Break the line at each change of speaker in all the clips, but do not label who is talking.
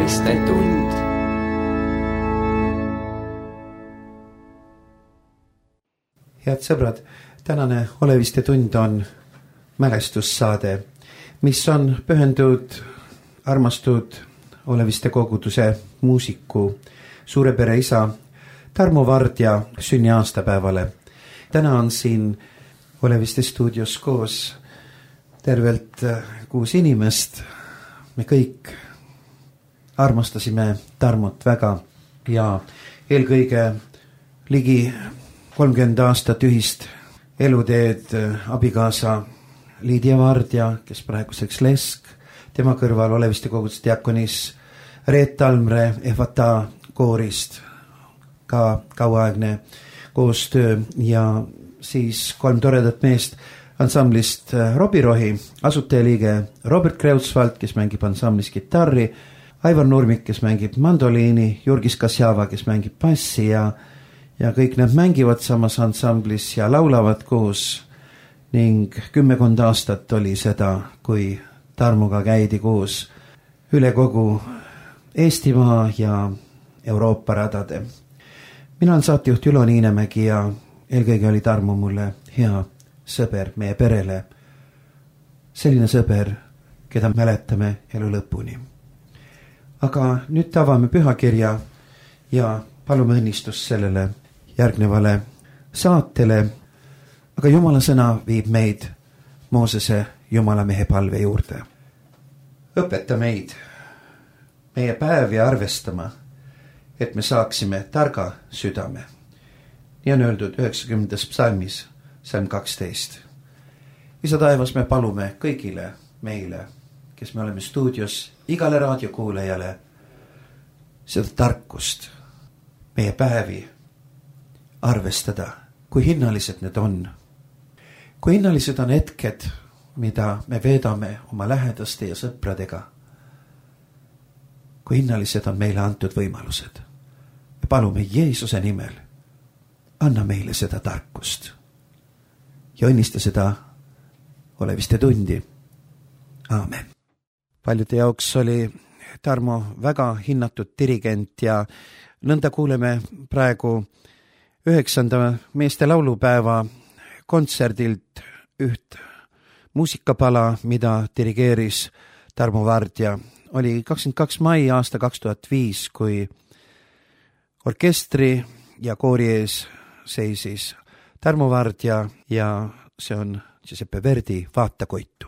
Oleviste tund.
Head sõbrad, tänane Oleviste tund on mälestussaade, mis on pühendatud armastud Oleviste koguduse muusiku suurepere isa Tarmo Vardja sünniaastapäevale. Täna on siin Oleviste stuudios koos tervelt 6 inimest. Me kõik armastasime Tarmot väga ja eelkõige ligi 30 aastat ühist eluteed abikaasa Liidia Vardja, kes praeguseks Lesk, tema kõrval Oleviste koguduse diakonis Reet Talmre Ehvata koorist, ka kauaaegne koostöö ja siis 3 toredat meest ansamblist Robirohi, asutajaliige Robert Kreutzwald, kes mängib ansamblis kitarri, Aivar Nurmik, kes mängib mandoliini, Jurgis Kasjava, kes mängib bassi ja kõik nad mängivad samas ansamblis ja laulavad koos ning 10 aastat oli seda, kui Tarmoga käidi koos üle kogu Eestimaa ja Euroopa radade. Mina olen saatejuht Ülo Niinemägi ja eelkõige oli Tarmo mulle hea sõber meie perele. Selline sõber, keda mäletame elu lõpuni. Aga nüüd avame pühakirja ja palume õnnistust sellele järgnevale saatele. Aga Jumala sõna viib meid Moosese Jumala mehe palve juurde. Õpeta meid meie päevi arvestama, et me saaksime targa südame. Nii on öeldud 90. psalmis, psalm 12. Isa taevas, me palume kõigile meile, kes me oleme stuudios, igale raadiokuulajale seda tarkust meie päevi arvestada, kui hinnalised need on. Kui hinnalised on hetked, mida me veedame oma lähedaste ja sõpradega. Kui hinnalised on meile antud võimalused. Me palume Jeesuse nimel, anna meile seda tarkust ja õnnista seda Oleviste tundi. Aamen. Paljude jaoks oli Tarmo väga hinnatud dirigent ja nõnda kuuleme praegu 9. meeste laulupäeva kontserdilt üht muusikapala, mida dirigeeris Tarmo Vardja. Oli 22. mai aasta 2005, kui orkestri ja koori ees seisis Tarmo Vardja ja see on Giuseppe Verdi Vaata koitu.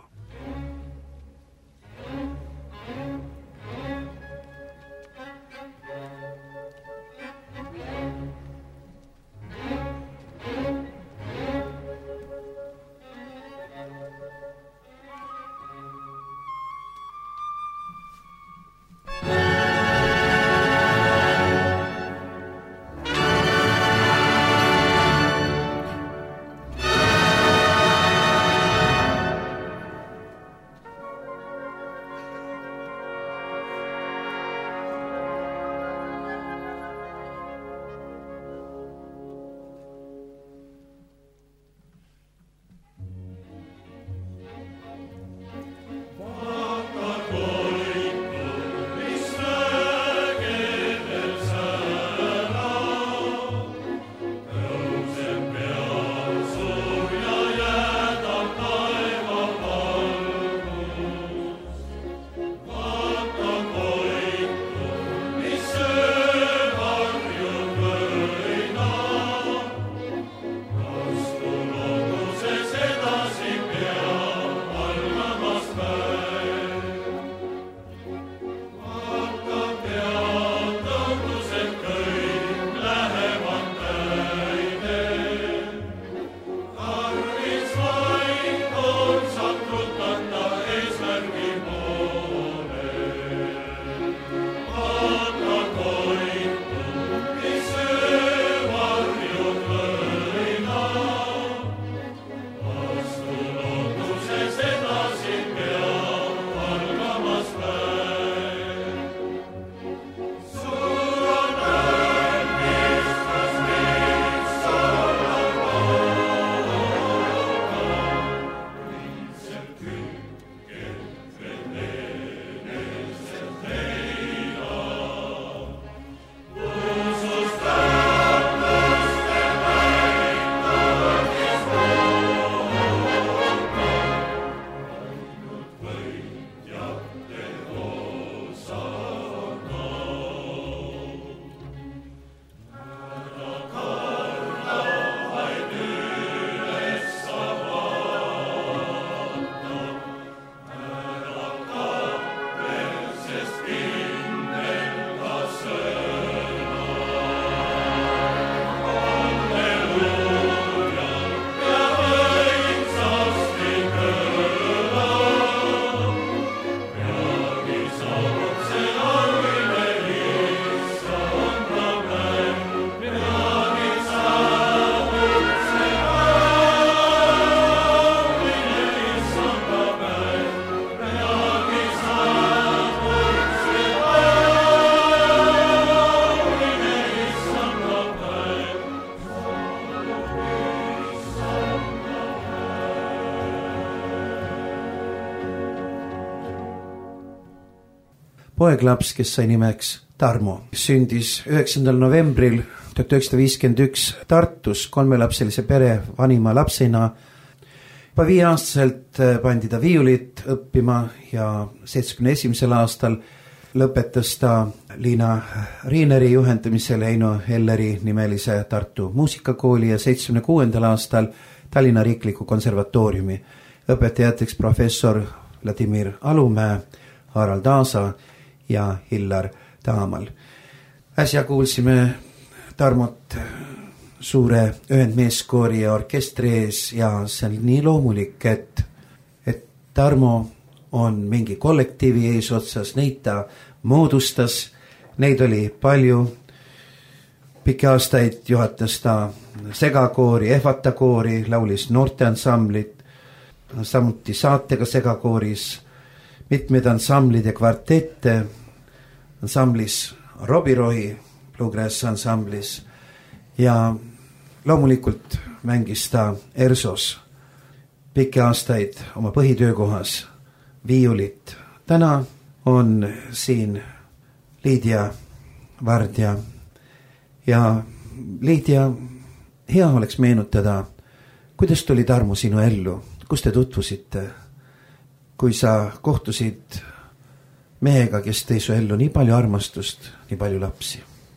poeglaps, kes sai nimeks Tarmo. Sündis 9. novembril 1951 Tartus 3-lapselise pere vanima lapsena. Juba 5-aastaselt pandi ta viiulit õppima ja 71. aastal lõpetas ta Liina Riineri juhendamisel Heino Elleri nimelise Tartu muusikakooli ja 76. aastal Tallinna Riikliku konservatooriumi õpetajateks professor Vladimir Alumäe, Harald Aasa ja Hillar Taamal. Äsja kuulsime Tarmot suure ühendmeeskoori ja orkestri ees ja see on nii loomulik, et Tarmo on mingi kollektiivi eesotsas, neid ta moodustas, neid oli palju. Pikki aastaid juhatas ta segakoori, ehvatakoori, laulis noorteansamblit, samuti saatega segakooris, mitmed ansamblid ja kvartette, ansamblis Robirohi, Bluegrass ansamblis ja loomulikult mängis ta ERSOs pikki aastaid oma põhitöökohas viiulit. Täna on siin Liidia Vardja ja Liidia, hea oleks meenutada, kuidas tuli Tarmo sinu ellu, kus te tutvusite, kui sa kohtusid mehega, kes tõi su ellu nii palju armastust, nii palju lapsi,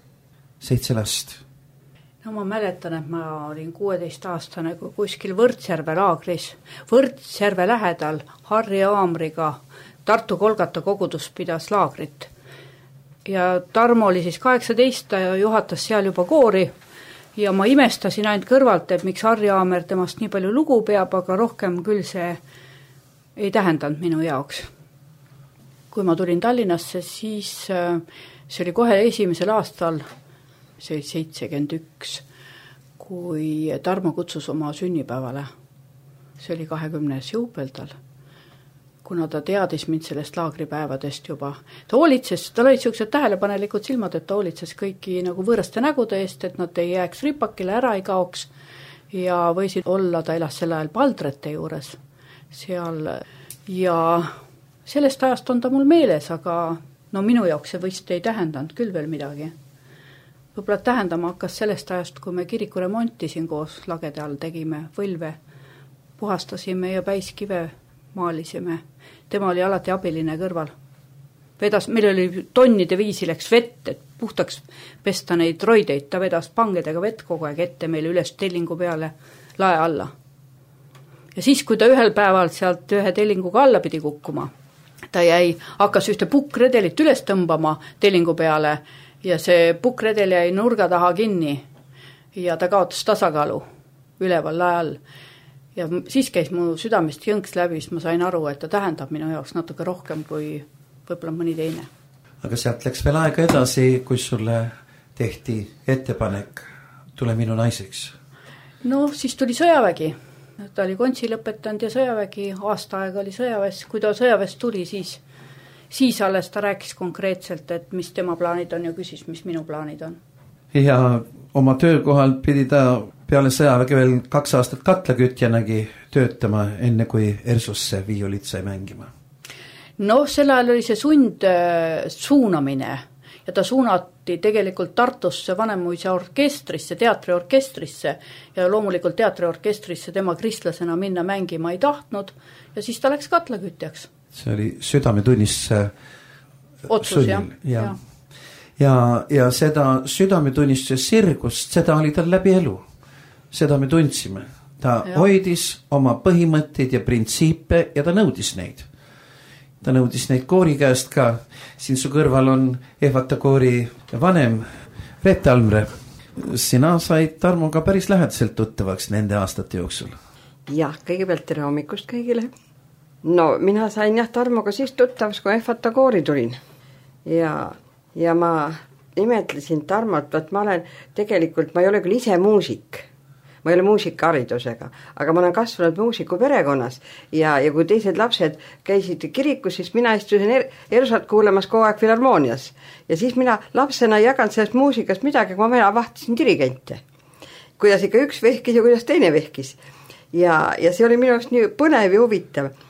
7 last.
No ma mäletan, et ma olin 16-aastane, kui kuskil Võrtsjärve laagris, Võrtsjärve lähedal Harri Aamriga Tartu Kolgata kogudus pidas laagrit. Ja Tarmo oli siis 18 ja juhatas seal juba koori ja ma imestasin ainult kõrvalt, et miks Harri Aamer temast nii palju lugu peab, aga rohkem küll see ei tähendanud minu jaoks. Kui ma tulin Tallinnasse, siis see oli kohe esimesel aastal, see oli 71, kui Tarmo kutsus oma sünnipäevale. See oli 20. juubeldal, kuna ta teadis mind sellest laagripäevadest juba. Ta hoolitses, tal olid sellised tähelepanelikud silmad, et ta hoolitses kõiki nagu võõraste nägude eest, et nad ei jääks ripakile, ära ei kaoks ja võisid olla, ta elas sel ajal Paldrete juures seal ja sellest ajast on ta mul meeles, aga no minu jaoks see vist ei tähendanud küll veel midagi. Võib-olla tähendama hakkas sellest ajast, kui me kiriku remonti siin koos lagede all tegime, võlve, puhastasime ja päiskive maalisime. Tema oli alati abiline kõrval. Vedas, meil oli tonnide viisi läks vett, et puhtaks pesta neid roideid, ta vedas pangedega vett kogu aeg ette meile üles tellingu peale lae alla. Ja siis, kui ta ühel päeval sealt ühe tellinguga alla pidi kukkuma, ta hakkas ühte pukkredelit üles tõmbama tellingu peale ja see pukkredel jäi nurga taha kinni ja ta kaotas tasakaalu üleval lae all. Ja siis käis mu südamest jõnks läbi, siis ma sain aru, et ta tähendab minu jaoks natuke rohkem kui võib-olla mõni teine.
Aga sealt läks veel aega edasi, kui sulle tehti ettepanek, tule minu naiseks?
No siis tuli sõjavägi. Ta oli kontsi lõpetanud ja sõjavägi, aasta aega oli sõjaväes. Kui ta sõjaväest tuli, siis alles ta rääkis konkreetselt, et mis tema plaanid on ja küsis, mis minu plaanid on. Ja
oma töökohal pidi ta peale sõjaväge veel 2 aastat katlakütjanagi töötama, enne kui ERSOsse viiulit sai mängima.
No sel ajal oli see suunamine ja ta suunati tegelikult Tartusse Vanemuise orkestrisse, teatriorkestrisse ja loomulikult teatriorkestrisse tema kristlasena minna mängima ei tahtnud ja siis ta läks katlakütjaks. See
oli südametunnistuse
otsus,
ja seda südametunnistuse sirgust, seda oli tal läbi elu. Seda me tundsime. Ta hoidis oma põhimõtteid ja printsiipe ja ta nõudis neid. Ta nõudis neid koori käest ka. Siin su kõrval on Ehvata koori vanem Reet Almre. Sina said Tarmoga päris lähedaselt tuttavaks nende aastate jooksul.
Jah, kõigepealt tere hommikust kõigile. No mina sain Tarmoga siis tuttavaks, kui Ehvata koori tulin. Ja ma imetlesin Tarmot, et ma ei ole küll ise muusik. Ma ei ole muusikaharidusega, aga ma olen kasvanud muusiku perekonnas ja kui teised lapsed käisid kirikus, siis mina istusin ERSOt kuulamas kogu aeg filharmoonias. Ja siis mina lapsena ei jaganud sellest muusikast midagi, kui ma vahtisin dirigente. Kuidas ikka üks vehkis ja kuidas teine vehkis. Ja see oli minu jaoks nii põnev ja huvitav.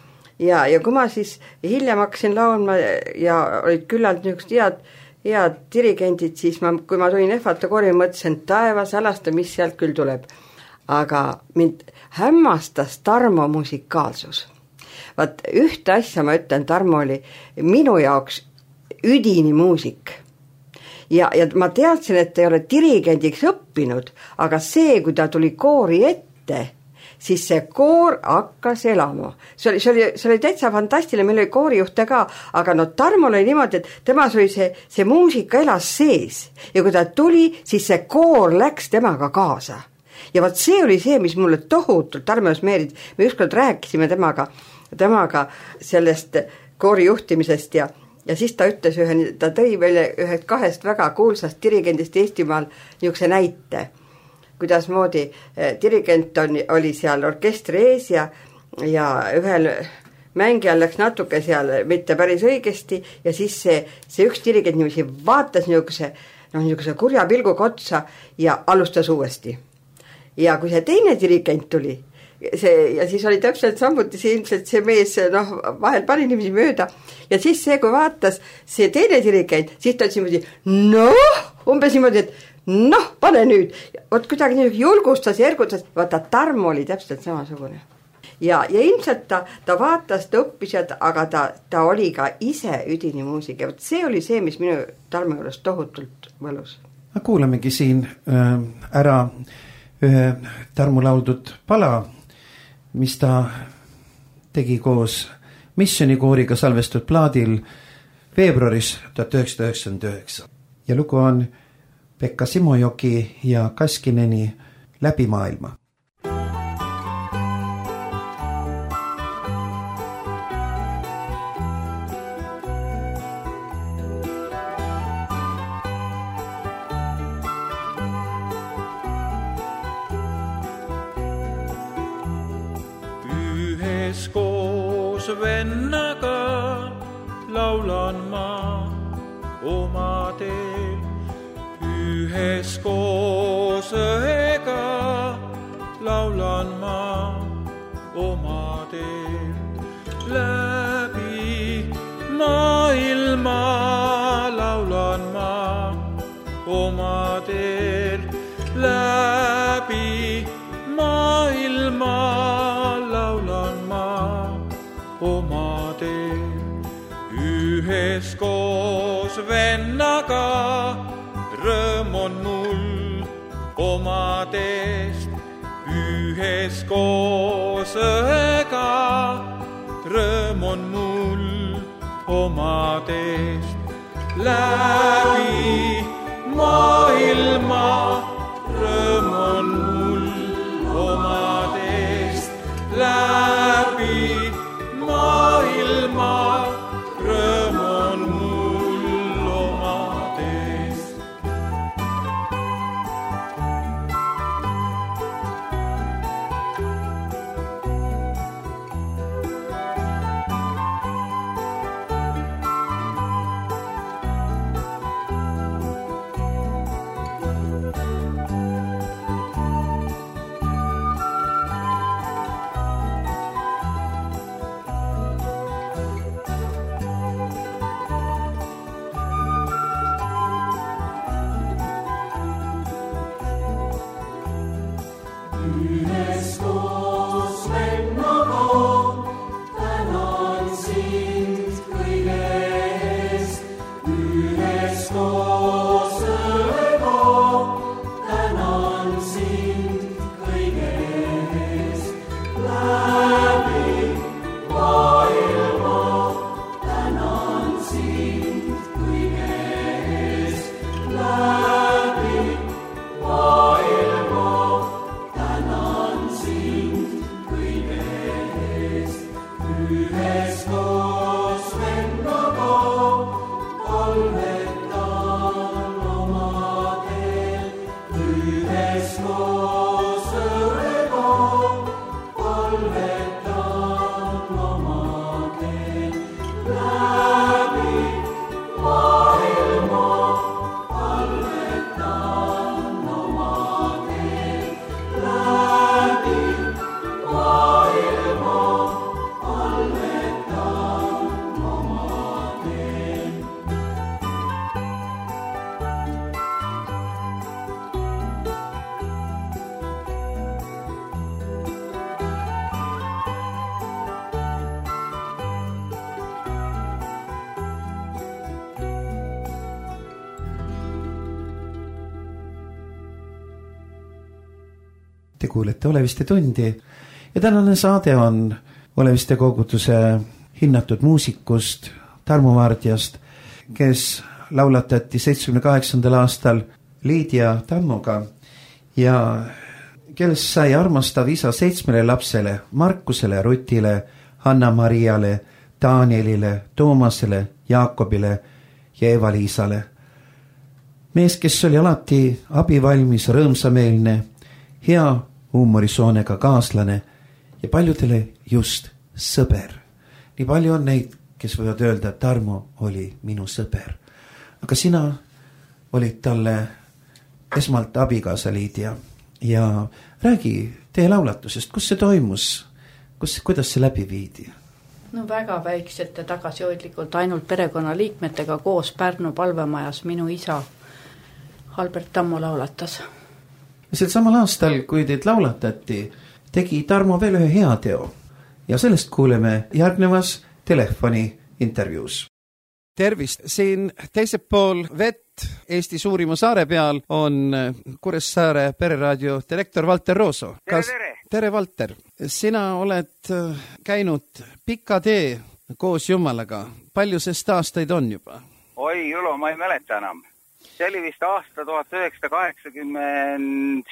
ja kui ma siis hiljem hakkasin laulma ja olid küllalt niisugused head dirigendid, siis kui ma tulin ehvata koori, mõtlesin, taevas alasta, mis sealt küll tuleb. Aga mind hämmastas Tarmo musikaalsus. Vaat ühte asja ma ütlen, Tarmo oli minu jaoks üdini muusik. Ja ma teadsin, et ta ei ole dirigendiks õppinud, aga see, kui ta tuli koori ette, siis see koor hakkas elama. See oli täitsa fantastiline, meil oli koorijuhte ka, aga Tarmol oli niimoodi, et temas oli see muusika elas sees. Ja kui ta tuli, siis see koor läks temaga kaasa. Ja vaat see oli see, mis mulle tohutult Tarmos meeldis. Me ükskord rääkisime temaga sellest koori juhtimisest ja siis ta ütles ta tõi välja ühest 2 väga kuulsast dirigendist Eestimaal niisuguse näite. Kuidasmoodi dirigent oli seal orkestri ees ja ühel mängijal läks natuke seal mitte päris õigesti ja siis see üks dirigent niimoodi vaatas niisuguse kurja pilguga otsa ja alustas uuesti. Ja kui see teine dirigent tuli, ja siis oli täpselt samuti ilmselt see mees vahel pani niimoodi mööda ja siis see, kui vaatas see teine dirigent, siis ta ütles niimoodi, umbes niimoodi, et pane nüüd, vot kuidagi niimoodi julgustas ja ergutas, vaata Tarmo oli täpselt samasugune. Ja ilmselt ta vaatas, ta õppis, aga ta oli ka ise üdini muusik ja see oli see, mis minu Tarmo juures tohutult võlus.
Kuulamegi siin ära ühe Tarmo lauldud pala, mis ta tegi koos missionikooriga salvestud plaadil veebruaris 1999. Ja lugu on Pekka Simojoki ja Kaskineni Läbi maailma.
Üheskoos vennaga laulan ma oma teel. Üheskoos õega laulan ma oma teel. Läbi maailma laulan ma oma teel. Läbi maailma laulan ma oma teel. Üheskoos vennaga rõõm on mul oma teest. Üheskoos õega rõõm on mul oma teest. Läbi maailma rõõm on mul oma teest. Läbi maailma rõõm on mul oma teest.
Te kuulete Oleviste tundi ja tänane saade on Oleviste koguduse hinnatud muusikust Tarmo Vardjast, kes laulatati 78. aastal Liidia Tammoga ja kellest sai armastav isa 7 lapsele, Markusele, Rutile, Hanna-Mariale, Danielile, Toomasele, Jaakobile ja Eva-Liisale. Mees, kes oli alati abivalmis, rõõmsameelne, hea huumorisoonega kaaslane ja paljudele just sõber. Nii palju on neid, kes võivad öelda, et Tarmo oli minu sõber. Aga sina olid talle esmalt abikaasa Liidia ja räägi teie laulatusest, kus see toimus, kuidas see läbi viidi?
No väga väikselt ja tagasihoidlikult ainult perekonnaliikmetega koos Pärnu palvemajas minu isa Albert Tammo laulatas.
Sel samal aastal, kui teid laulatati, tegi Tarmo veel ühe hea teo ja sellest kuuleme järgnevas telefoni intervjuus. Tervist, siin teisel pool vett Eesti suurima saare peal on Kuressaare pereraadio direktor Valter Rooso. Tere, Valter. Sina oled käinud pika tee koos Jumalaga. Palju sest aastaid on juba?
Oi, Julo, ma ei mäleta enam. See oli vist aasta 1981,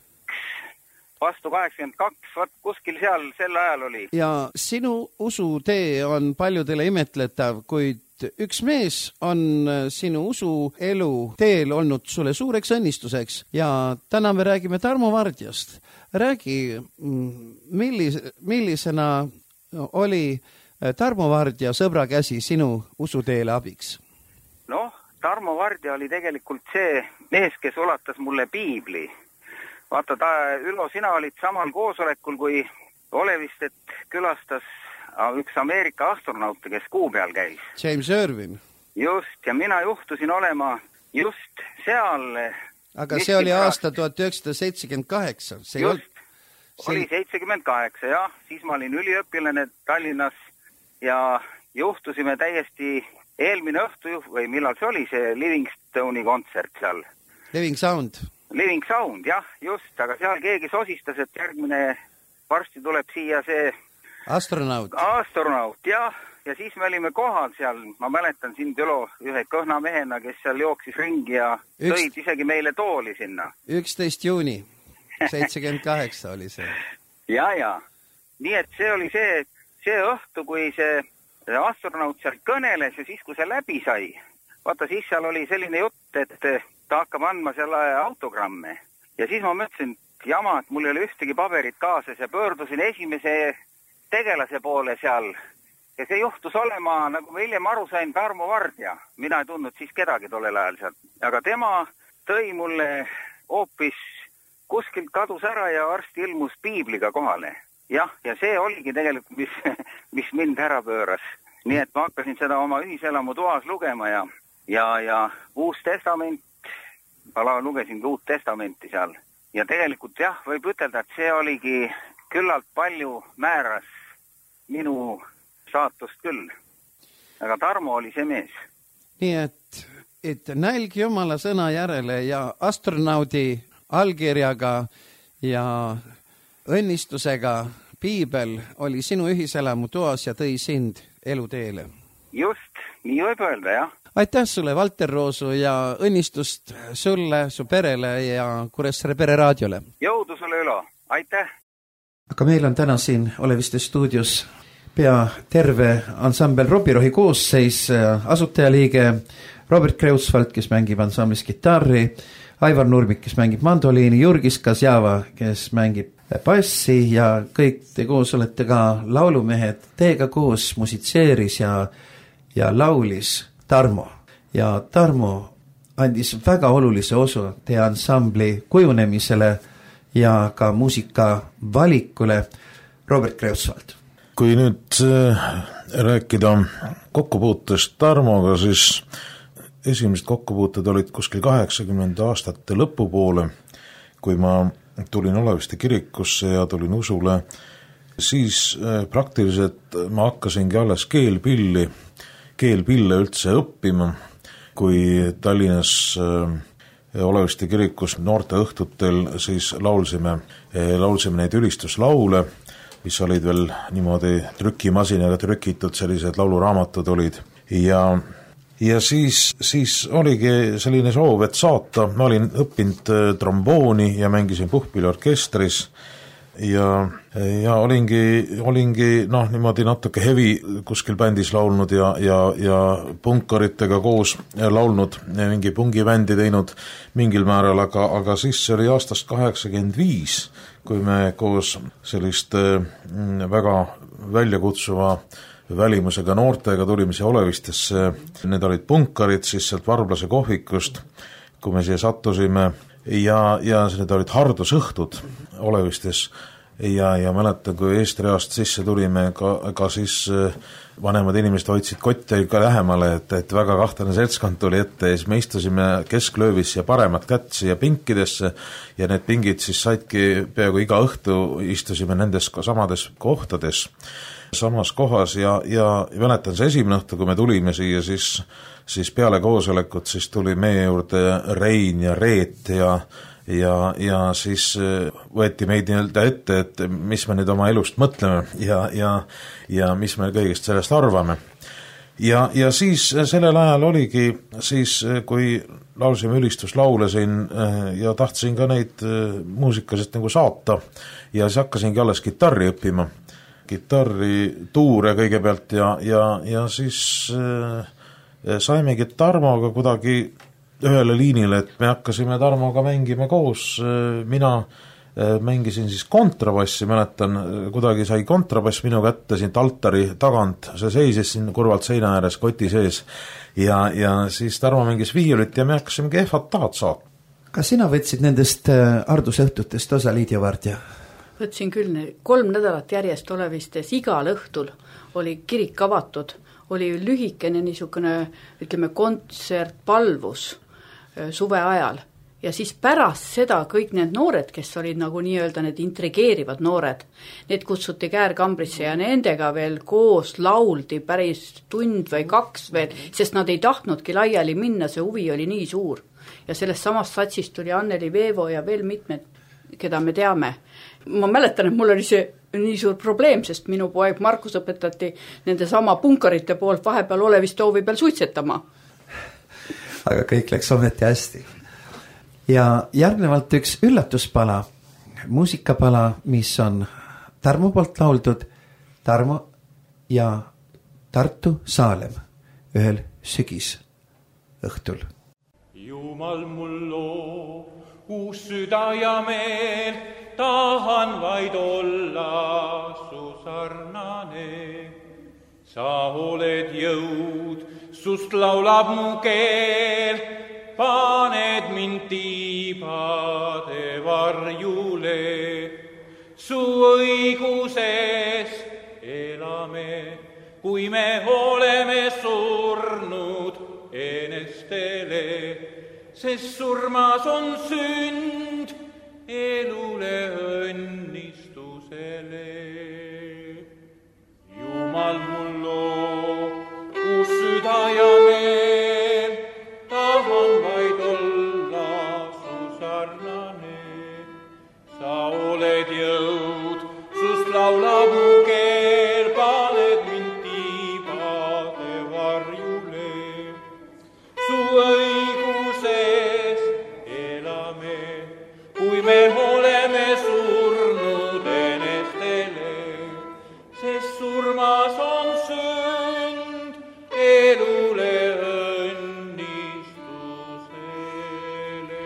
vastu 82, kuskil seal sel ajal oli. Ja
sinu usutee on paljudele imetletav, kuid üks mees on sinu usuelu teel olnud sulle suureks õnnistuseks ja täna me räägime Tarmo Vardjast. Räägi, millisena oli Tarmo Vardja sõbra käsi sinu usuteele abiks?
Noh, Tarmo Vardja oli tegelikult see mees, kes ulatas mulle piibli. Vaata, Ülo, sina olid samal koosolekul, kui Olevistet külastas üks Ameerika astronaut, kes kuu peal käis.
James Irwin.
Just, ja mina juhtusin olema just seal.
Aga see oli aasta 1978.
Just, oli 78, jah. Siis ma olin üliõpilane Tallinnas ja juhtusime täiesti eelmine õhtu, või millal see oli, see Livingstone'i kontsert seal.
Living Sound,
jah, just, aga seal keegi sosistas, et järgmine varsti tuleb siia see
astronaut,
jah, ja siis me olime kohal seal, ma mäletan sind, Ülo, ühe kõhna mehena, kes seal jooksis ringi ja tõid isegi meile tooli sinna.
11. juuni, 78 oli see.
Ja, nii et see oli see õhtu, kui see astronaut seal kõneles ja siis, kui see läbi sai, vaata, siis seal oli selline jutt, et ta hakkab andma selle autogramme. Ja siis ma mõtlesin, jama, et mul ei ole ühtegi paberit kaasas ja pöördusin esimese tegelase poole seal. Ja see juhtus olema, nagu ma hiljem aru sain, Tarmo Vardja. Mina ei tundnud siis kedagi tollel ajal seal. Aga tema tõi mulle hoopis kuskilt kadus ära ja varsti ilmus piibliga kohale. Jah, ja see oligi tegelikult, mis mind ära pööras. Nii et ma hakkasin seda oma ühiselamu toas lugema ja Uus Testament, ma lugesin Uut Testamenti seal. Ja tegelikult jah, võib ütelda, et see oligi küllalt palju määras minu saatust küll. Aga Tarmo oli see mees.
Nii et nälg Jumala sõna järele ja astronaudi allkirjaga ja õnnistusega piibel oli sinu ühiselamu toas ja tõi sind eluteele.
Just, nii võib öelda, jah.
Aitäh sulle, Valter Roosu, ja õnnistust sulle, su perele ja Kuressaare pereraadiole.
Jõudu sulle, Ülo. Aitäh!
Aga meil on täna siin Oleviste stuudios pea terve ansambel Robirohi koosseis, asutajaliige Robert Kreutzwald, kes mängib ansamblis kitarri, Aivar Nurmik, kes mängib mandoliini, Jurgis Kasjava, kes mängib bassi ja kõik te koos olete ka laulumehed. Teiega koos musitseeris ja laulis Tarmo. Ja Tarmo andis väga olulise osa teie ansambli kujunemisele ja ka muusika valikule. Robert Kreutzwald.
Kui nüüd rääkida kokkupuutest Tarmoga, siis esimesed kokkupuuted olid kuskil 80 aastate lõpupoole, kui ma tulin Oleviste kirikusse ja tulin usule, siis praktiliselt ma hakkasingi alles keelpille üldse õppima, kui Tallinnas Oleviste kirikus noorte õhtutel siis laulsime neid ülistuslaule, mis olid veel niimoodi trükimasinaga trükitud, sellised lauluraamatud olid ja siis oligi selline soov, et saata, ma olin õppinud trombooni ja mängisin puhkpilliorkestris ja olingi niimoodi natuke heavy kuskil bändis laulnud ja punkaritega koos laulnud, mingi pungibändi teinud mingil määral, aga siis oli aastast 85, kui me koos sellist väga väljakutsuva välimusega noortega tulime siia Olevistesse, need olid punkarid siis sealt Varblase kohvikust, kui me siia sattusime ja need olid hardusõhtud Olevistes ja mäletan, kui Eestreast sisse tulime, ka siis vanemad inimesed hoidsid kotte ikka lähemale, et väga kahtlane seltskond tuli ette ja siis me istusime kesklöövis ja paremat kätt siia pinkidesse ja need pingid siis saidki peaaegu iga õhtu istusime nendes samades kohtades, samas kohas ja mäletan see esimene õhtu, kui me tulime siia, siis peale koosolekut siis tuli meie juurde Rein ja Reet ja siis võeti meid nii-öelda ette, et mis me nüüd oma elust mõtleme ja mis me kõigest sellest arvame. Ja siis sellel ajal oligi siis, kui laulsime ülistuslaule siin ja tahtsin ka neid muusikasest nagu saata ja siis hakkasingi alles kitarri õppima, kitarrituure kõigepealt ja siis saimegi Tarmoga kuidagi ühele liinile, et me hakkasime Tarmoga mängima koos, mina mängisin siis kontrabassi, mäletan, kuidagi sai kontrabass minu kätte siin altari tagant, see seisis siin kurvalt seina ääres koti sees ja siis Tarmo mängis viiulit ja me hakkasimegi FAT-d saata.
Kas sina võtsid nendest ardusõhtutest osa, Liidia Vardja?
Võtsin küll, 3 nädalat järjest Olevistes, igal õhtul oli kirik avatud, oli lühikene niisugune, ütleme, kontsertpalvus suve ajal ja siis pärast seda kõik need noored, kes olid nagu nii-öelda need intrigeerivad noored, need kutsuti käärkambrisse ja nendega veel koos lauldi päris tund või 2 veel, sest nad ei tahtnudki laiali minna, see huvi oli nii suur. Ja sellest samast satsist tuli Anneli Veevo ja veel mitmed, keda me teame. Ma mäletan, et mul oli see nii suur probleem, sest minu poeg Markus õpetati nende sama punkarite poolt vahepeal Oleviste hoovi peal suitsetama.
Aga kõik läks ometi hästi. Ja järgnevalt üks üllatuspala, muusikapala, mis on Tarmo poolt lauldud, Tarmo ja Tartu Saalem ühel sügis õhtul.
Jumal mul loo, uus süda ja meel, tahan vaid olla su sarnane. Sa oled jõud, sust laulab mu keel, paned mind tiibade varjule. Su õiguses elame, kui me oleme surnud enestele, sest surmas on sünd elule õnnistusele. Jumal mul loo, uus süda ja meel, tahan vaid olla su sarnane. Sa oled jõud, sust laulab mu keel, paned mind tiibade varjule. Su õiguses elame, kui me oleme surnud enestele, sest surmas on sünd elule õnnistusele.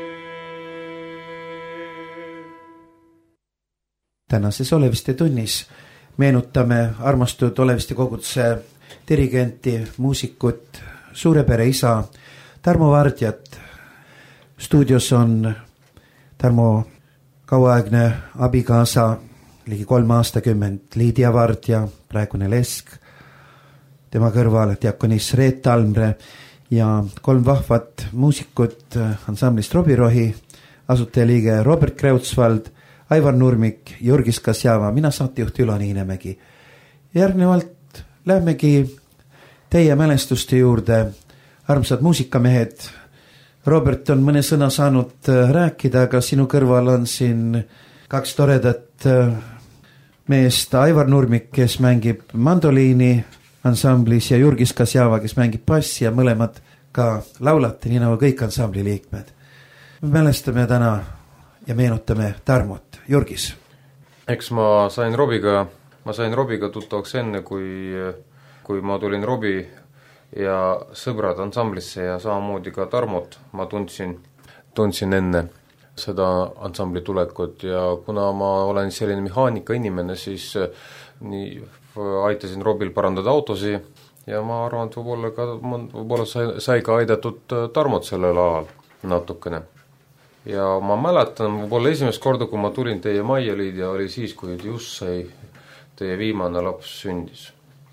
Tänases Oleviste tunnis meenutame armastatud Oleviste koguduse dirigenti, muusikut, suurepere isa Tarmo Vardjat. Stuudios on Tarmo kauaaegne abikaasa, ligi 3 aastakümmend, Liidia Vardja, praegune lesk, tema kõrval diakonis Reet Talmre ja 3 vahvat muusikut ansamblist Robirohi, asutajaliige Robert Kreutzwald, Aivar Nurmik, Jurgis Kasjava, mina saatejuht Ülo Niinemägi. Järgnevalt lähmegi teie mälestuste juurde, armsad muusikamehed, Robert on mõne sõna saanud rääkida, aga sinu kõrval on siin 2 toredat meest, Aivar Nurmik, kes mängib mandoliini ansamblis ja Jurgis Kasjava, kes mängib bassi ja mõlemad ka laulate, nii nagu kõik ansambli liikmed. Me mälestame täna ja meenutame Tarmot. Jurgis.
Eks ma sain Robiga tuttavaks enne, kui ma tulin Robi ja sõbrad ansamblisse ja samamoodi ka Tarmot ma tundsin enne seda ansambli tulekut ja kuna ma olen selline mehaanika inimene, siis nii aitasin Robil parandada autosi ja ma arvan, et võib-olla sai ka aidatud Tarmot sellel alal natukene. Ja ma mäletan, võib-olla esimest korda, kui ma tulin teie majjaliidi, oli siis, kui just sai teie viimane laps sündis.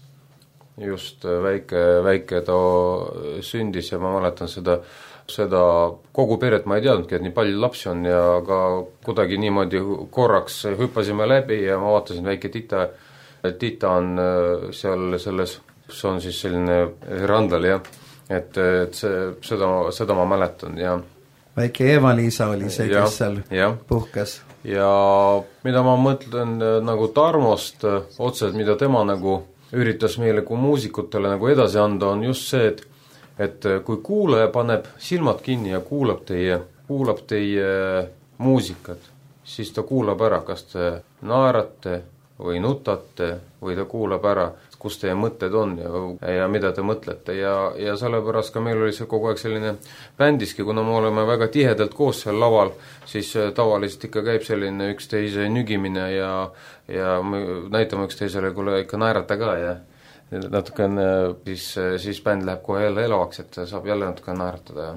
Just väike ta sündis ja ma mäletan seda kogu peret ma ei teadnudki, et nii palju lapsi on ja ka kuidagi niimoodi korraks hüppasime läbi ja ma vaatasin, väike Tita on seal selles, see on siis selline randal jah, et seda ma mäletan ja
väike Eva-Liisa oli see, kes seal puhkas.
Ja mida ma mõtlen nagu Tarmost otseselt, mida tema nagu üritas meile kui muusikutele nagu edasi anda, on just see, et kui kuulaja paneb silmad kinni ja kuulab teie muusikat, siis ta kuulab ära, kas te naerate või nutate või ta kuulab ära, kus teie mõtted on ja mida te mõtlete ja sellepärast ka meil oli see kogu aeg selline bändiski, kuna me oleme väga tihedalt koos seal laval, siis tavaliselt ikka käib selline üksteise nügimine ja näitame üksteisele, kui ikka naerata ka ja natukene siis bänd läheb kohe jälle elavaks, et saab jälle natukene naeratada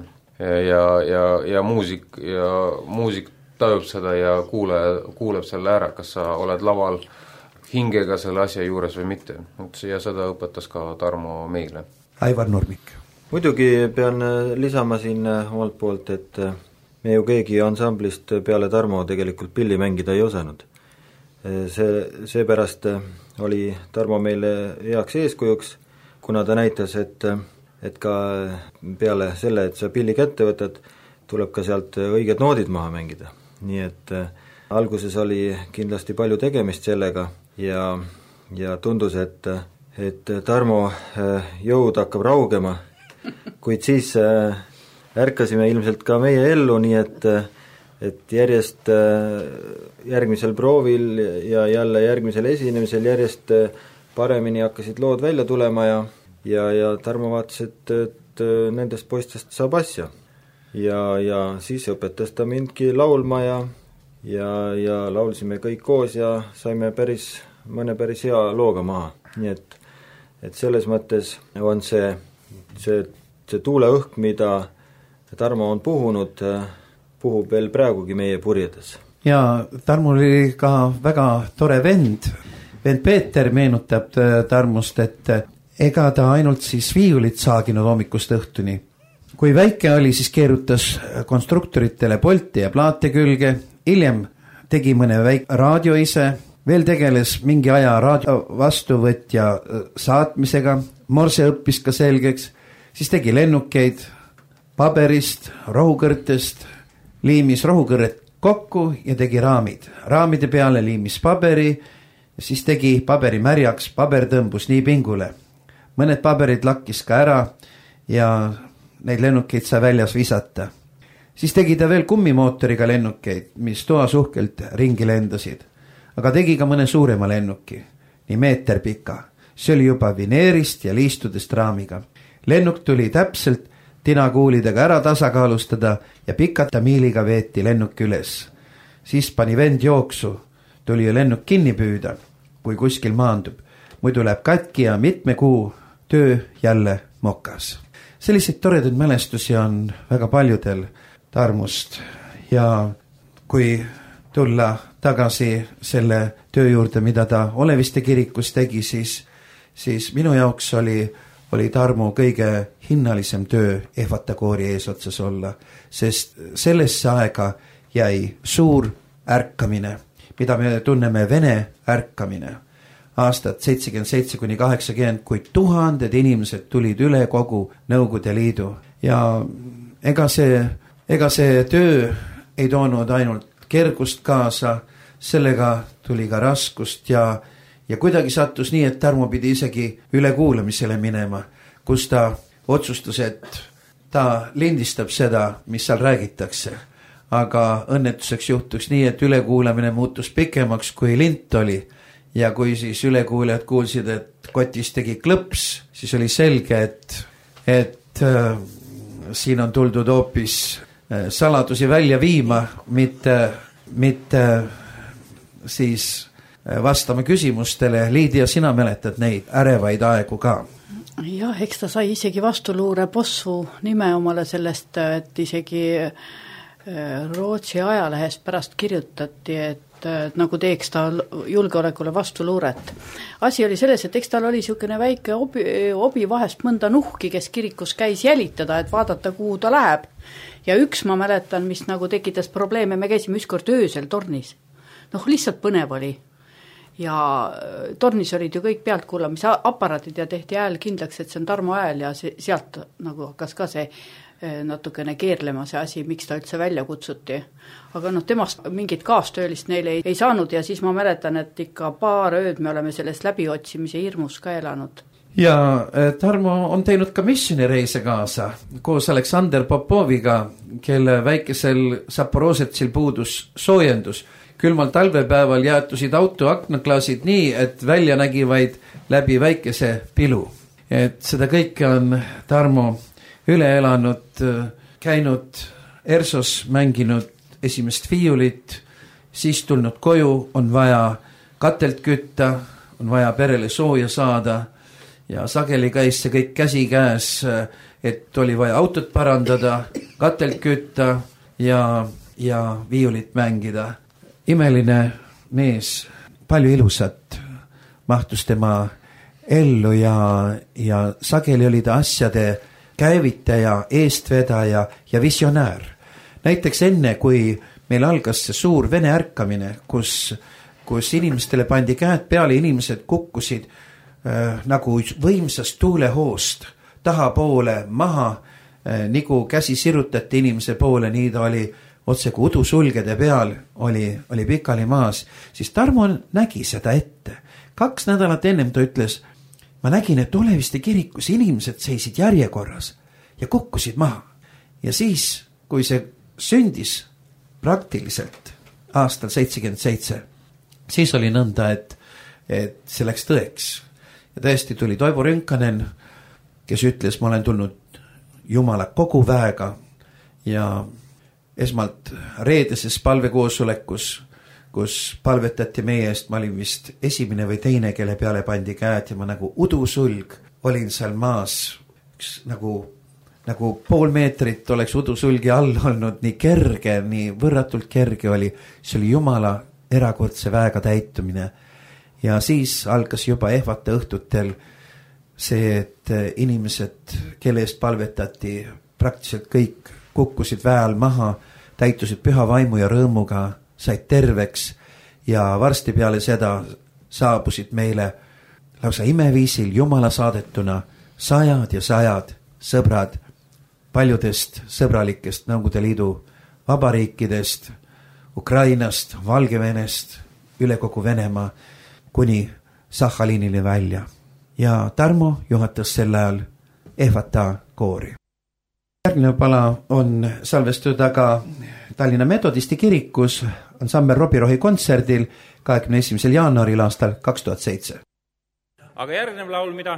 ja muusik tajub seda ja kuuleb selle ära, kas sa oled laval hingega selle asja juures või mitte. Ja seda õpetas ka Tarmo meile.
Aivar Nurmik.
Muidugi pean lisama siin omalt poolt, et me ju keegi ansamblist peale Tarmo tegelikult pilli mängida ei osanud. Seepärast oli Tarmo meile heaks eeskujuks, kuna ta näitas, et ka peale selle, et sa pilli kätte võtad, tuleb ka sealt õiged noodid maha mängida. Nii et alguses oli kindlasti palju tegemist sellega ja tundus, et Tarmo jõud hakkab raugema, kuid siis ärkasime ilmselt ka meie ellu, nii et järjest järgmisel proovil ja jälle järgmisel esinemisel järjest paremini hakkasid lood välja tulema ja Tarmo vaatas, et nendest poistest saab asja. Ja siis õpetas ta mindki laulma ja laulsime kõik koos ja saime mõne päris hea looga maha. Nii et selles mõttes on see tuuleõhk, mida Tarmo on puhunud, puhub veel praegugi meie purjedes.
Ja Tarmo oli ka väga tore vend. Vend Peeter meenutab Tarmost, et ega ta ainult siis viiulit saaginud hommikust õhtuni. Kui väike oli, siis keerutas konstruktoritele polte ja plaate külge, hiljem tegi mõne raadio ise, veel tegeles mingi aja raadio vastuvõtja saatmisega, morse õppis ka selgeks, siis tegi lennukeid paberist, rohukõrtest, liimis rohukõrret kokku ja tegi raamid. Raamide peale liimis paberi, siis tegi paberi märjaks, paber tõmbus nii pingule. Mõned paberid lakkis ka ära ja neid lennukeid sai väljas visata. Siis tegi ta veel kummimootoriga lennukeid, mis toas uhkelt ringi lendasid. Aga tegi ka mõne suurema lennuki, nii meeter pika. See oli juba vineerist ja liistudest raamiga. Lennuk tuli täpselt tinakuulidega ära tasakaalustada ja pika tamiiliga veeti lennuk üles. Siis pani vend jooksu, tuli lennuk kinni püüda, kui kuskil maandub. Muidu läheb katki ja mitme kuu töö jälle mokas. Selliseid toredaid mälestusi on väga paljudel Tarmust ja kui tulla tagasi selle töö juurde, mida ta Oleviste kirikus tegi, siis minu jaoks oli Tarmo kõige hinnalisem töö Ehvata koori eesotsas olla, sest sellesse aega jäi suur ärkamine, mida me tunneme Vene ärkamine. Aastat 77–80, kui tuhanded inimesed tulid üle kogu Nõukogude Liidu ja ega see töö ei toonud ainult kergust kaasa, sellega tuli ka raskust ja kuidagi sattus nii, et Tarmo pidi isegi ülekuulamisele minema, kus ta otsustas, et ta lindistab seda, mis seal räägitakse. Aga õnnetuseks juhtuks nii, et ülekuulamine muutus pikemaks, kui lint oli. Ja kui siis ülekuulijad kuulsid, et kotis tegi klõps, siis oli selge, et siin on tuldud hoopis saladusi välja viima, mitte siis vastama küsimustele. Liidia, sina mäletad neid ärevaid aegu ka?
Jah, eks ta sai isegi vastuluure bossu nime omale sellest, et isegi Rootsi ajalehest pärast kirjutati, et nagu teeks ta julgeolekule vastuluuret. Asi oli selles, et eks tal oli niisugune väike obi vahest mõnda nuhki, kes kirikus käis jälitada, et vaadata, kuhu ta läheb. Ja üks ma mäletan, mis nagu tekitas probleeme, me käisime ükskord öösel tornis. Lihtsalt põnev oli. Ja tornis olid ju kõik pealtkuulamise aparaadid ja tehti hääl kindlaks, et see on Tarmo hääl ja sealt nagu hakkas ka see natukene keerlema see asi, miks ta üldse välja kutsuti. Aga temast mingit kaastöölist neile ei saanud ja siis ma mäletan, et ikka paar ööd me oleme sellest läbiotsimise hirmus ka elanud.
Ja Tarmo on teinud ka missionireise kaasa koos Aleksander Popoviga, kelle väikesel Zaporožetsil puudus soojendus. Külmal talvepäeval jäätusid auto aknaklaasid nii, et välja nägi vaid läbi väikese pilu. Et seda kõike on Tarmo üle elanud, käinud Ersos, mänginud esimest viiulit, siis tulnud koju, on vaja katelt kütta, on vaja perele sooja saada ja sageli käis see kõik käsi käes, et oli vaja autot parandada, katelt kütta ja viiulit mängida. Imeline mees, palju ilusat mahtus tema ellu ja sageli oli ta asjade käivitaja, eestvedaja ja visionäär. Näiteks enne, kui meil algas see suur Vene ärkamine, kus inimestele pandi käed peale, inimesed kukkusid nagu võimsast tuulehoost tahapoole maha, nagu käsi sirutati inimese poole, nii ta oli otse kui udusulgede peal, oli pikali maas, siis Tarmo nägi seda ette. 2 nädalat ennem ta ütles, ma nägin, et Oleviste kirikus inimesed seisid järjekorras ja kukkusid maha. Ja siis, kui see sündis praktiliselt aastal 77, siis oli nõnda, et see läks tõeks. Ja tõesti tuli Toivo Rünkanen, kes ütles, ma olen tulnud Jumala kogu väega ja esmalt reedeses palvekoosolekus, kus palvetati meie eest, ma olin vist esimene või teine, kelle peale pandi käed ja ma nagu udusulg olin seal maas, nagu pool meetrit oleks udusulgi all olnud, nii kerge, nii võrratult kerge oli, see oli Jumala erakordse väega täitumine. Ja siis algas juba ehvata õhtutel see, et inimesed, kelle eest palvetati, praktiliselt kõik kukkusid väe all maha, täitusid püha vaimu ja rõõmuga, said terveks ja varsti peale seda saabusid meile lausa imeviisil Jumala saadetuna sajad ja sajad sõbrad paljudest sõbralikest Nõukogude Liidu vabariikidest, Ukrainast, Valgevenest, üle kogu Venemaa kuni Sahhalinile välja. Ja Tarmo juhatas sel ajal ehvata koori. Järgnev pala on salvestud aga Tallinna Metodisti kirikus ansambel Robirohi kontserdil 21. jaanuaril aastal 2007.
Aga järgnev laul, mida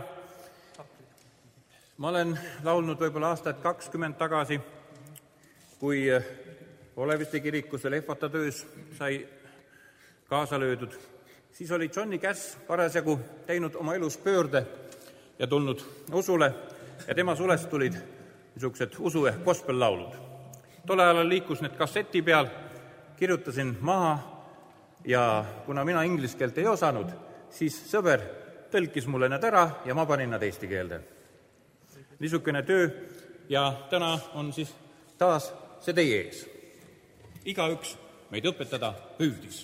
ma olen laulnud võib-olla aastat 20 tagasi, kui Oleviste kirikus ehvata töös sai kaasa löödud, siis oli Johnny Cash parasjagu teinud oma elus pöörde ja tulnud usule ja tema sulest tulid niisugused usu ehk gospel laulud. Tol ajal liikus need kasseti peal, kirjutasin maha ja kuna mina inglise keelt ei osanud, siis sõber tõlkis mulle need ära ja ma panin nad eesti keelde. Niisugune töö ja täna on siis taas see teie ees. Igaüks meid õpetada püüdis.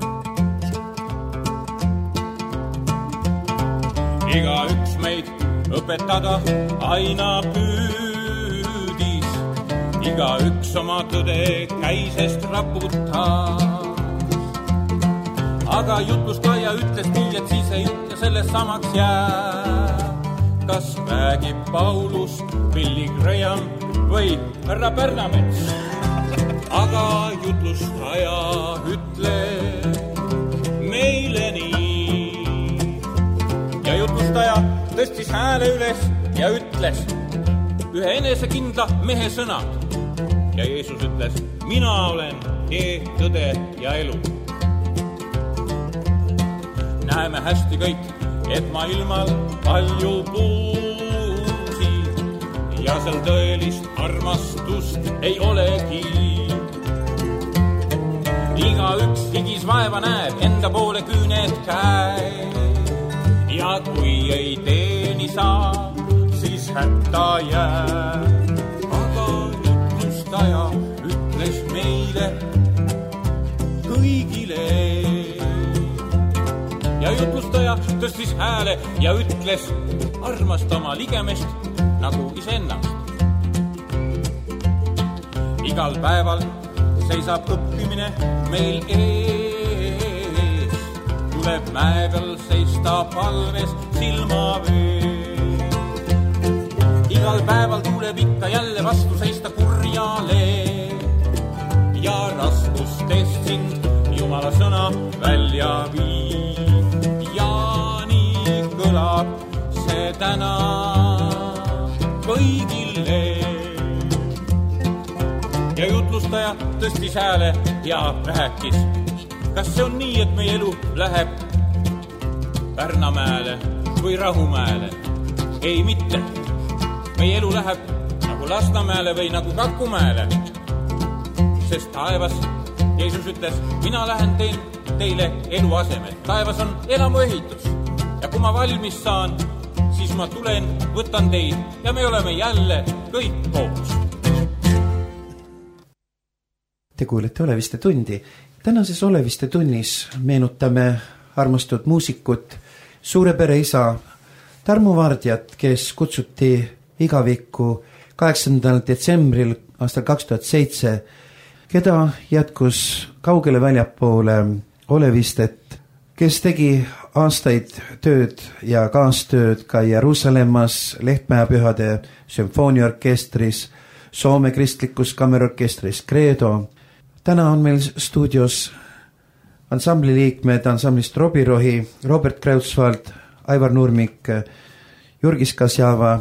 Igaüks meid õpetada aina püüdis, igaüks oma tõde käisest raputas. Aga jutlustaja ütles nii, et siis ei jutte sellest samaks jääb. Kas räägib Paulus, Billy Graham või härra Pärnamets? Aga jutlustaja ütleb meile nii. Ja jutlustaja tõstis hääle üles ja ütles ühe enesekindla mehe sõnad. Ja Jeesus ütles, mina olen tee, tõde ja elu. Näeme hästi kõik, et maailmal palju puusi ja seal tõelist armastust ei olegi. Igaüks higis vaeva näeb, enda poole küüned käib ja kui ei teeni saa, siis hätta jääb. Aga jutlustaja ütles meile kõigile. Ja jutlustaja tõstis hääle ja ütles armasta oma ligemest nagu iseennast. Igal päeval seisab õppimine meil ees. Tuleb mäe peal seista palves silma vees. Igal päeval tuleb ikka jälle vastu seista kurjale ja raskustest sind Jumala sõna välja viib. Ja nii kõlab see täna kõigile. Ja jutlustaja tõstis hääle ja rääkis, kas see on nii, et meie elu läheb Pärnamäele või Rahumäele? Ei mitte. Meie elu läheb nagu Lasnamäele või nagu Kakumäele. Sest taevas, Jeesus ütles, mina lähen teen teile elu asemel. Taevas on elamuehitus ja kui ma valmis saan, siis ma tulen, võtan teid ja me oleme jälle kõik koos.
Te kuulete Oleviste tundi. Tänases Oleviste tunnis meenutame armastatud muusikut, suure pere isa Tarmo Vardjat, kes kutsuti igavikku 8. detsembril aastal 2007, keda jätkus kaugele väljapoole Olevistet, kes tegi aastaid tööd ja kaastööd ka Jeruusalemmas Lehtmäe pühade sümfooniaorkestris, Soome kristlikus kammerorkestris Credo. Täna on meil stuudios ansambli liikmed ansamblist Robirohi, Robert Kreutzwald, Aivar Nurmik, Jurgis Kasjava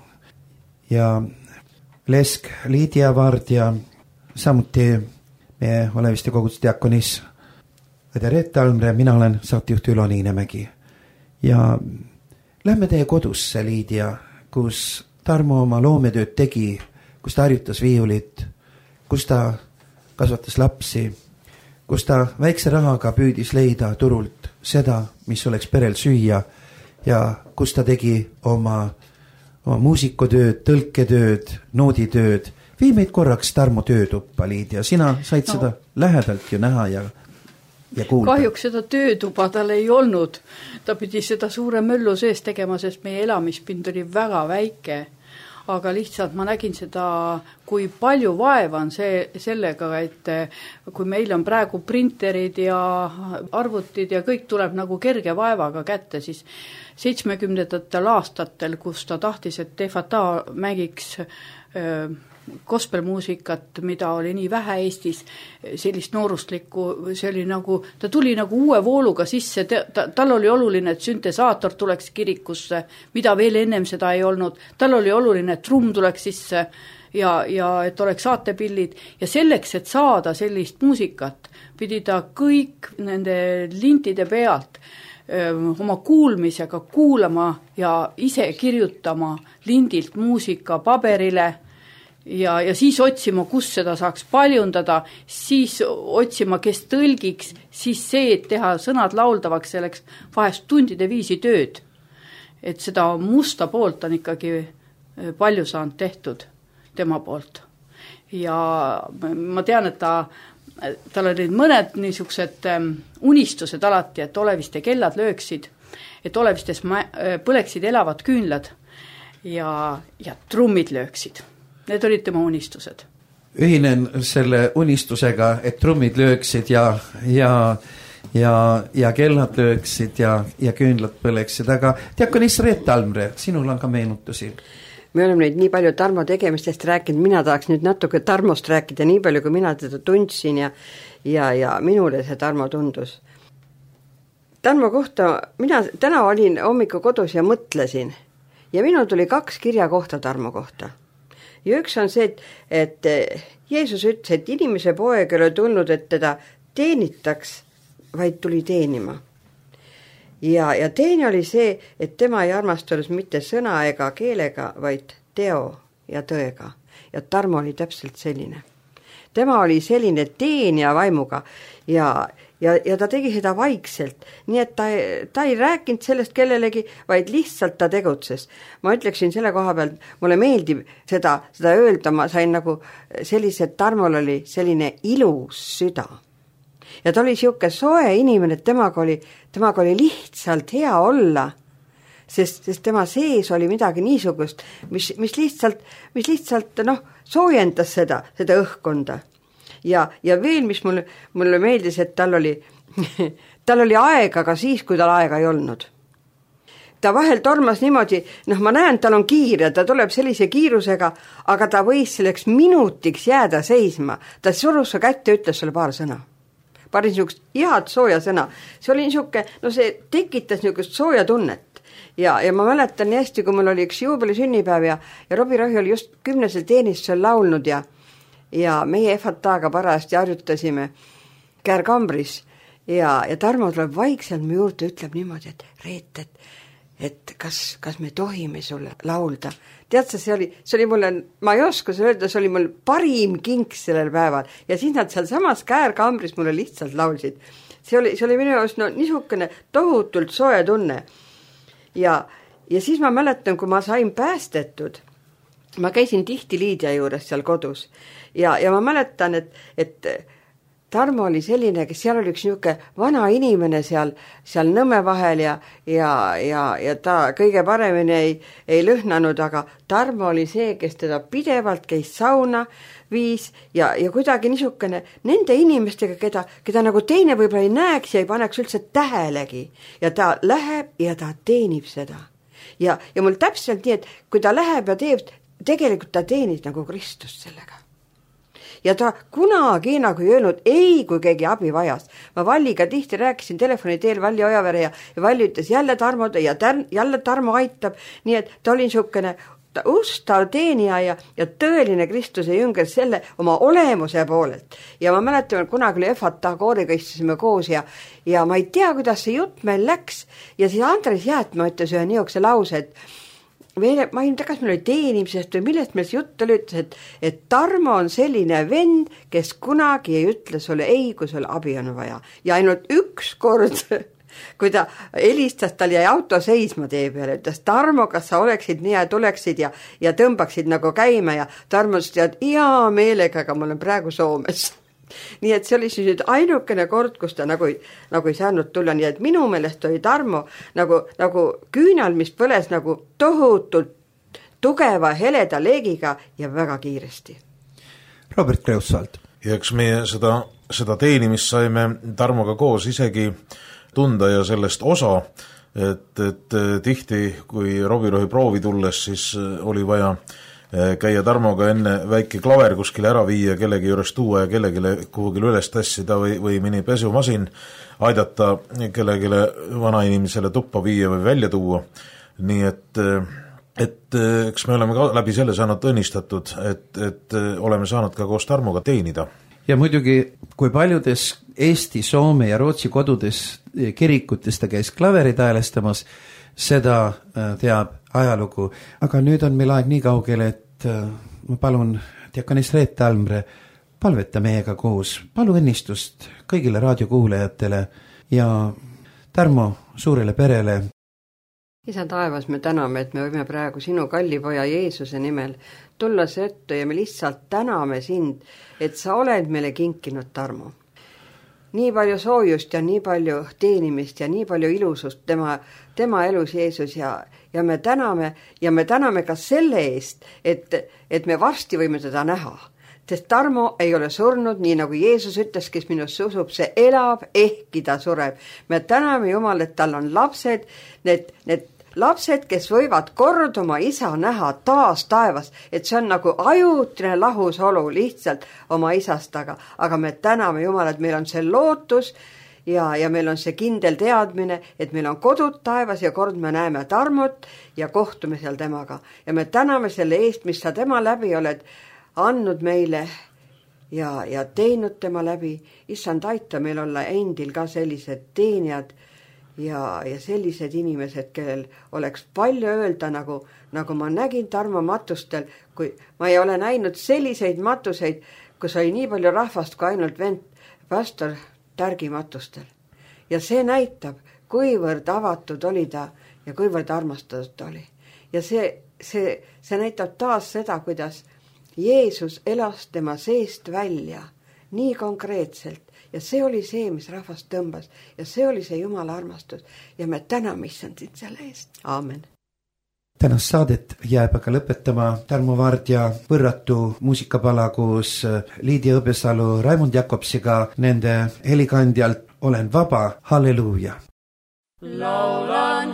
ja Lesk Liidia Vardja, samuti meie Oleviste koguduse diakonis Õde Reet Almre, mina olen saatejuht Ülo Niinemägi. Ja lähme teie kodusse, Liidia, kus Tarmo oma loometööd tegi, kus ta harjutas viiulit, kus ta kasvatas lapsi, kus ta väikse rahaga püüdis leida turult seda, mis oleks perel süüa ja kus ta tegi oma muusikutööd, tõlketööd, nooditööd. Vii meid korraks Tarmo töötuppa, Liidia. Sina said seda lähedalt ju näha ja kuulda.
Kahjuks seda töötuba tal ei olnud. Ta pidi seda suure möllu sees tegema, sest meie elamispind oli väga väike. Aga lihtsalt ma nägin seda, kui palju vaeva on sellega, et kui meil on praegu printerid ja arvutid ja kõik tuleb nagu kerge vaevaga kätte, siis 70. aastatel, kus ta tahtis, et Defata mängiks gospelmuusikat, mida oli nii vähe Eestis, sellist noorustlikku, see oli nagu, ta tuli nagu uue vooluga sisse, tal oli oluline, et süntesaator tuleks kirikusse, mida veel ennem seda ei olnud, tal oli oluline, et trumm tuleks sisse ja et oleks saatepillid ja selleks, et saada sellist muusikat, pidi ta kõik nende lintide pealt oma kuulmisega kuulama ja ise kirjutama lindilt muusika paberile ja siis otsima, kus seda saaks paljundada, siis otsima, kes tõlgiks, siis see, et teha sõnad lauldavaks, selleks vahest tundide viisi tööd. Et seda musta poolt on ikkagi palju saanud tehtud tema poolt. Ja ma tean, et tal olid mõned niisugused unistused alati, et Oleviste kellad lööksid, et Olevistes põleksid elavad küünlad. ja trummid lööksid. Need olid tema unistused.
Ühinen selle unistusega, et trummid lööksid ja kellad lööksid ja küünlad põleksid, aga diakonis Reet Almre, sinul on ka meenutusi?
Me oleme neid nii palju Tarmo tegemistest rääkinud, mina tahaks nüüd natuke Tarmost rääkida, nii palju kui mina teda tundsin ja minule see Tarmo tundus. Tarmo kohta, mina täna olin hommiku kodus ja mõtlesin ja minul tuli 2 kirja kohta Tarmo kohta. Ja üks on see, et Jeesus ütles, et inimese poeg ei ole tulnud, et teda teenitaks, vaid tuli teenima. Ja teine oli see, et tema ei armastanud mitte sõna ega keelega, vaid teo ja tõega. Ja Tarmo oli täpselt selline. Tema oli selline teenija vaimuga ja ta tegi seda vaikselt, nii et ta ei rääkinud sellest kellelegi, vaid lihtsalt ta tegutses. Ma ütleksin selle koha pealt, mulle meeldib seda öelda, ma sain nagu sellise, et Tarmol oli selline ilus süda. Ja ta oli siuke soe inimene, et temaga oli lihtsalt hea olla, sest tema sees oli midagi niisugust, mis lihtsalt soojendas seda õhkkonda. Ja veel, mis mulle meeldis, et tal oli aega ka siis, kui tal aega ei olnud. Ta vahel tormas niimoodi, ma näen, tal on kiire, ta tuleb sellise kiirusega, aga ta võis selleks minutiks jääda seisma. Ta surus su kätte ja ütles sulle paar sõna. Paar niisugust head sooja sõna. See oli niisugune, see tekitas niisugust sooja tunnet. Ja ma mäletan nii hästi, kui mul oli üks juubeli sünnipäev ja Robi Rohi oli just 10. teenistusel laulnud ja meie FATA-ga parajasti harjutasime Käärkambris ja Tarmo tuleb vaikselt mu juurde, ütleb niimoodi, et Reet, et kas me tohime sulle laulda. Tead sa, see oli mulle, ma ei oska seda öelda, see oli mul parim kink sellel päeval ja siis nad seal samas Käärkambris mulle lihtsalt laulsid. See oli minu jaoks niisugune tohutult soe tunne. Ja siis ma mäletan, kui ma sain päästetud, ma käisin tihti Liidia juures seal kodus ja ma mäletan, et Tarmo oli selline, kes seal oli üks niisugune vana inimene seal Nõmme vahel ja ta kõige paremini ei lõhnanud, aga Tarmo oli see, kes teda pidevalt käis sauna viis ja kuidagi niisugune nende inimestega, keda nagu teine võib-olla ei näeks ja ei paneks üldse tähelegi. Ja ta läheb ja ta teenib seda. Ja mul täpselt nii, et kui ta läheb ja teeb, tegelikult ta teenib nagu Kristust sellega. Ja ta kunagi nagu ei öelnud ei, kui keegi abi vajas. Ma Valliga tihti rääkisin telefoni teel Valli Ojavere ja Valli ütles jälle Tarmo ja jälle Tarmo aitab. Nii et ta oli niisugune ustav teenija ja tõeline Kristuse jünger selle oma olemuse poolelt. Ja ma mäletan, kunagi oli FATA kooriga istusime koos ja ma ei tea, kuidas see jutt meil läks. Ja siis Andres Jäätma ütles ühe niisuguse lause, et ma ei tea, kas meil oli teenimisest või millest meil see jutt oli, ütles, et Tarmo on selline vend, kes kunagi ei ütle sulle ei, kui sulle abi on vaja. Ja ainult üks kord, kui ta helistas, tal jäi auto seisma tee peale, ütles Tarmo, kas sa oleksid nii, et oleksid ja tõmbaksid nagu käima ja Tarmo ütles, et hea meelega, aga ma olen praegu Soomes. Nii et see oli siis nüüd ainukene kord, kus ta nagu ei saanud tulla, nii et minu meelest oli Tarmo nagu küünal, mis põles nagu tohutult tugeva heleda leegiga ja väga kiiresti.
Robert Kreusvald.
Ja eks meie seda teenimist saime Tarmoga koos isegi tunda ja sellest osa, et tihti, kui Robi Rohi proovi tulles, siis oli vaja käia Tarmoga enne väike klaver kuskile ära viia, kellegi juures tuua ja kellegile kuhugile üles tassida või mõni pesumasin aidata kellegile vanainimesele tuppa viia või välja tuua. Nii et eks me oleme ka läbi selle saanud õnnistatud, et oleme saanud ka koos Tarmoga teenida.
Ja muidugi, kui paljudes Eesti, Soome ja Rootsi kodudes kirikutes ta käis klaverid häälestamas, seda teab ajalugu. Aga nüüd on meil aeg nii kaugele, et ma palun diakonis Reet Almre palveta meiega koos. Palu õnnistust kõigile raadiokuulajatele ja Tarmo suurele perele.
Isa taevas, me täname, et me võime praegu sinu kalli poja Jeesuse nimel tulla ette ja me lihtsalt täname sind, et sa oled meile kinkinud, Tarmo. Nii palju soojust ja nii palju teenimist ja nii palju ilusust tema elus Jeesus ja ja me täname ka selle eest, et me varsti võime teda näha. Sest Tarmo ei ole surnud, nii nagu Jeesus ütles, kes minusse usub, see elab, ehkki ta sureb. Me täname Jumal, et tal on lapsed, need lapsed, kes võivad kord oma isa näha taas taevas, et see on nagu ajutine lahusolu lihtsalt oma isast, aga me täname Jumal, et meil on see lootus ja meil on see kindel teadmine, et meil on kodud taevas ja kord me näeme Tarmot ja kohtume seal temaga. Ja me täname selle eest, mis sa tema läbi oled andnud meile ja teinud tema läbi. Issand, aita meil olla endil ka sellised teenijad ja sellised inimesed, kellel oleks palju öelda, nagu ma nägin Tarmo matustel, kui ma ei ole näinud selliseid matuseid, kus oli nii palju rahvast kui ainult pastor Tärgi matustel. Ja see näitab, kuivõrd avatud oli ta ja kuivõrd armastatud oli. Ja see näitab taas seda, kuidas Jeesus elas tema seest välja nii konkreetselt. Ja see oli see, mis rahvast tõmbas. Ja see oli see Jumala armastus. Ja me täname issand sind selle eest. Aamen.
Tänast saadet jääb aga lõpetama Tarmo Vardja võrratu muusikapala koos Liidia Õbesalu Raimond Jakobsiga nende helikandjalt Olen vaba, halleluuja.
Laulan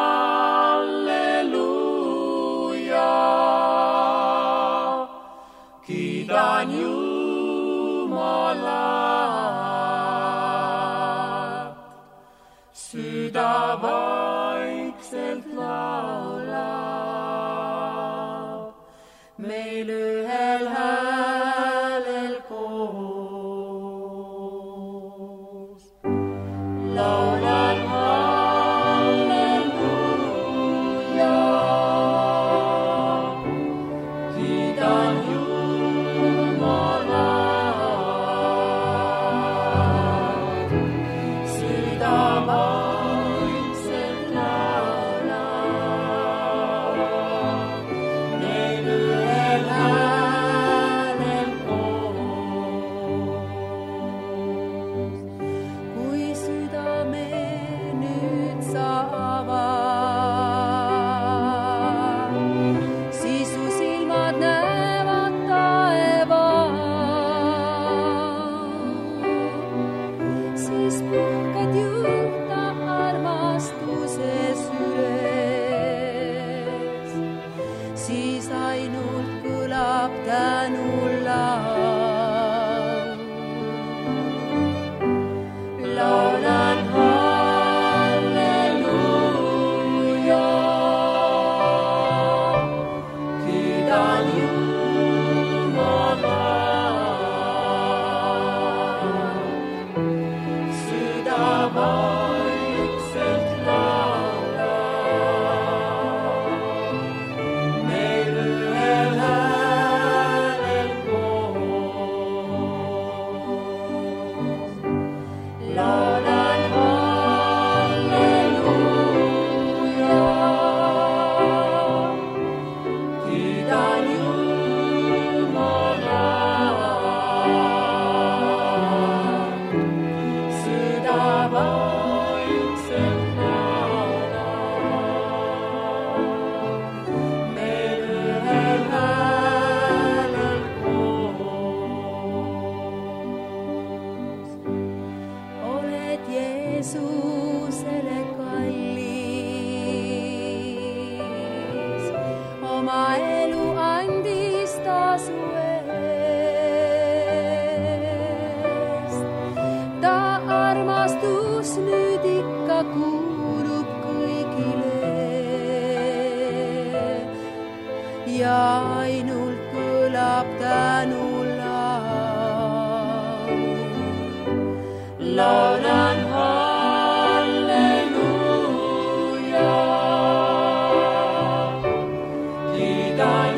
halleluuja, kiidan Jumalat, süda vaikselt laulab, meil ühel häälel koos. Laulan halleluuja, kiidan Jumalat, süda vaikselt laulab, meil ühel häälel koos. Kui südame nüüd sa avad, siis su silmad näevad taevas, siis puhkad juhta armastuses üles, siis ainult kõlab tänulaul. Laulan halleluuja, kiidan Jumalat, süda vaikselt laulab, meil ühel häälel koos. Laulan halleluuja, kiidan Jumalat, süda vaikselt laulab, meil ühel häälel koos. Oled Jeesusele kallis, oma elu andis tasu eest. Ta armastus nüüd ikka kuulub kõigile ja ainult kõlab tänulaul. Laulan halleluuja, kiidan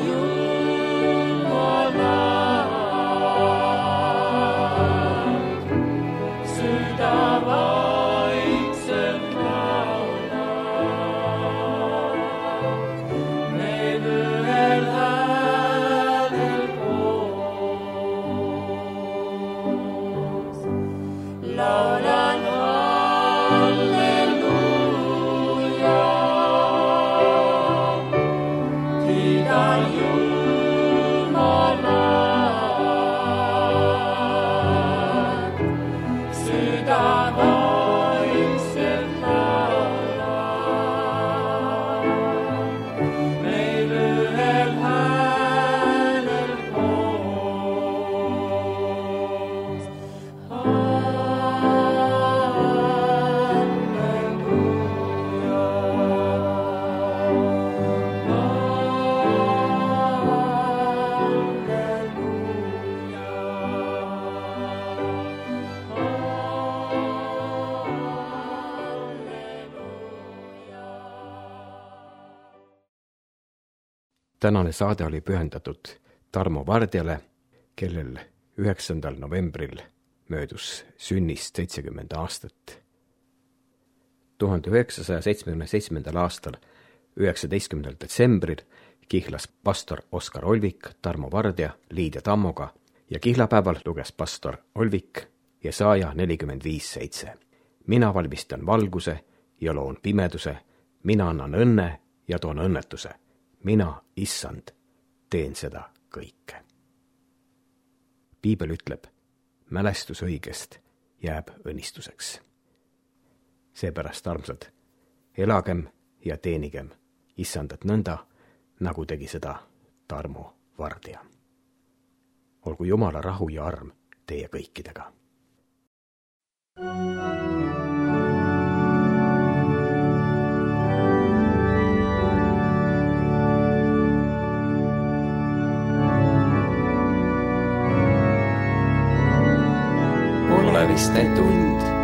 Jumalat, süda vaikselt laulab.
tänane saade oli pühendatud Tarmo Vardjale, kellel 9. novembril möödus sünnist 70 aastat. 1977. aastal 19. detsembril kihlas pastor Oskar Olvik Tarmo Vardja Liidia Tammoga ja kihlapäeval luges pastor Olvik Jesaja 45:7. Mina valmistan valguse ja loon pimeduse, mina annan õnne ja toon õnnetuse. Mina, issand, teen seda kõike. Piibel ütleb, mälestus õigest jääb õnnistuseks. Seepärast, armsad, elagem ja teenigem issandat nõnda, nagu tegi seda Tarmo Vardja. Olgu Jumala rahu ja arm teie kõikidega.
Oleviste tund.